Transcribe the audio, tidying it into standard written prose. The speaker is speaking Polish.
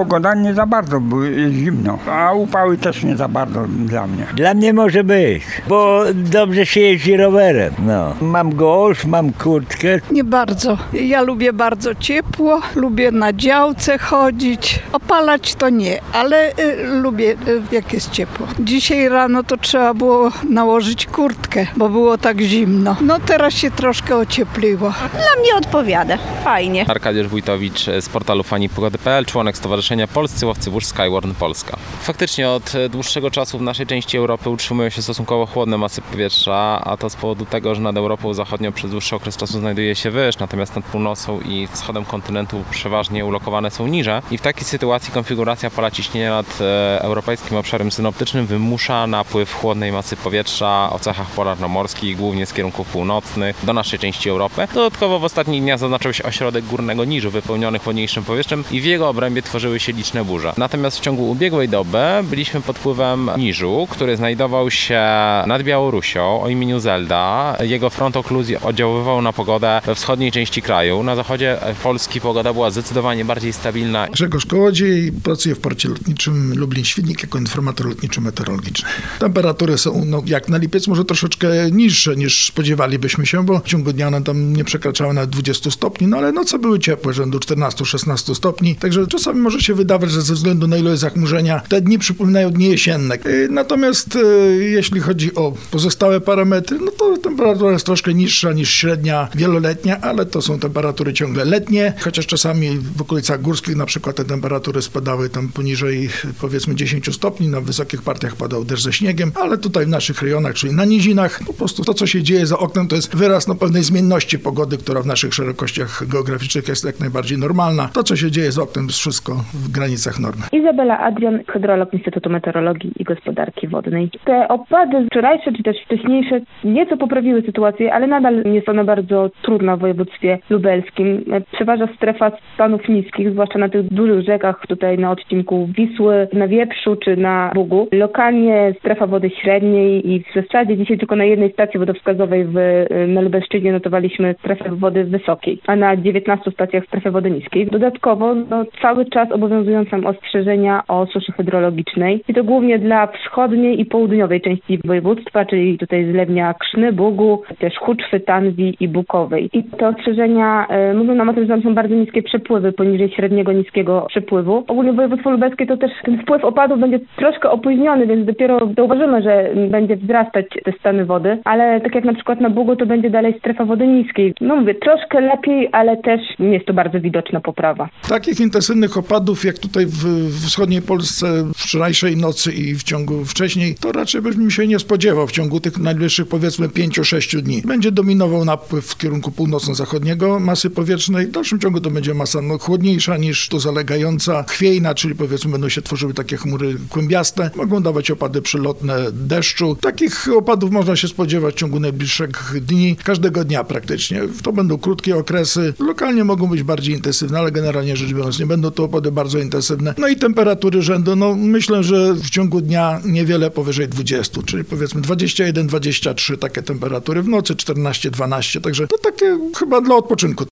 pogoda nie za bardzo, bo jest zimno, a upały też nie za bardzo dla mnie. Dla mnie może być, bo dobrze się jeździ rowerem. No. Mam golf, mam kurtkę. Nie bardzo. Ja lubię bardzo ciepło, lubię na działce chodzić. Opalać to nie, ale lubię jak jest ciepło. Dzisiaj rano to trzeba było nałożyć kurtkę, bo było tak zimno. No teraz się troszkę ociepliło. Dla mnie odpowiada. Fajnie. Arkadiusz Wójtowicz z portalu fanipogody.pl, członek Stowarzyszenia Polscy Łowcy Burz Skywarn Polska. Faktycznie od dłuższego czasu w naszej części Europy utrzymują się stosunkowo chłodne masy powietrza, a to z powodu tego, że nad Europą Zachodnią przez dłuższy okres czasu znajduje się wyż, natomiast nad północą i wschodem kontynentu przeważnie ulokowane są niże. I w takiej sytuacji konfiguracja pola ciśnienia nad europejskim obszarem synoptycznym wymusza napływ chłodnej masy powietrza o cechach polarnomorskich, głównie z kierunków północnych, do naszej części Europy. Dodatkowo w ostatnich dniach zaznaczył się ośrodek górnego niżu wypełniony chłodniejszym powietrzem i w jego obrębie tworzyły się liczne burze. Natomiast w ciągu ubiegłej doby byliśmy pod wpływem niżu, który znajdował się nad Białorusią o imieniu Zelda. Jego front okluzji oddziaływał na pogodę we wschodniej części kraju. Na zachodzie Polski pogoda była zdecydowanie bardziej stabilna. Grzegorz Kołodziej, pracuję w porcie lotniczym Lublin-Świdnik jako informator lotniczo-meteorologiczny. Temperatury są, jak na lipiec, może troszeczkę niższe niż spodziewalibyśmy się, bo w ciągu dnia one tam nie przekraczały nawet 20 stopni, no ale noce były ciepłe, rzędu 14-16 stopni, także czasami może się wydawać, że ze względu na ilość zachmurzenia te dni przypominają dni jesienne. Natomiast jeśli chodzi o pozostałe parametry, no to temperatura jest troszkę niższa niż średnia wieloletnia, ale to są temperatury ciągle letnie, chociaż czasami w okolicach górskich na przykład te temperatury spadały tam poniżej powiedzmy 10 stopni, na wysokich partiach padał deszcz ze śniegiem, ale tutaj w naszych rejonach, czyli na nizinach, po prostu to, co się dzieje za oknem, to jest wyraz pewnej zmienności pogody, która w naszych szerokościach geograficznych jest jak najbardziej normalna. To, co się dzieje za oknem, jest wszystko w granicach normy. Izabela Adrian, hydrolog Instytutu Meteorologii i Gospodarki Wodnej. Te opady wczorajsze, czy też wcześniejsze, nieco poprawiły sytuację, ale nadal jest ona bardzo trudna w województwie lubelskim. Przeważa strefa stanów niskich, zwłaszcza na tych dużych rzekach, tutaj na odcinku Wisły, na Wieprzu czy na Bugu. Lokalnie strefa wody średniej i w zasadzie dzisiaj tylko na jednej stacji wodowskazowej na Lubelszczyźnie notowaliśmy strefę wody wysokiej, a na 19 stacjach strefę wody niskiej. Dodatkowo cały czas obowiązują tam ostrzeżenia o suszy hydrologicznej i to głównie dla wschodniej i południowej części województwa, czyli tutaj zlewnia Krzny, Bugu, też Huczwy, Tanwi i Bukowej. I te ostrzeżenia mówią nam o tym, że tam są bardzo niskie przepływy, poniżej średniego niskiego przepływu. Ogólnie województwo lubelskie to też ten wpływ opadów będzie troszkę opóźniony, więc dopiero zauważymy, że będzie wzrastać te stany wody, ale tak jak na przykład na Bugu to będzie dalej strefa wody niskiej. No mówię, troszkę lepiej, ale też nie jest to bardzo widoczna poprawa. Takich intensywnych opadów jak tutaj w wschodniej Polsce wczorajszej nocy i w ciągu wcześniej, to raczej bym się nie spodziewał w ciągu tych najbliższych powiedzmy 5-6 dni. Będzie dominował napływ w kierunku północno-zachodniego masy powietrznej. W dalszym ciągu to będzie masa chłodniejsza niż tu zalegająca, chwiejna, czyli powiedzmy będą się tworzyły takie chmury kłębiaste. Mogą dawać opady przelotne deszczu. Takich opadów można się spodziewać w ciągu najbliższych dni, każdego dnia praktycznie. To będą krótkie okresy. Lokalnie mogą być bardziej intensywne, ale generalnie rzecz biorąc nie będą to opady bardzo intensywne. No i temperatury rzędu, myślę, że w ciągu dnia niewiele powyżej 20, czyli powiedzmy 21-23 takie temperatury, w nocy 14-12, także to takie chyba dla odpoczynku.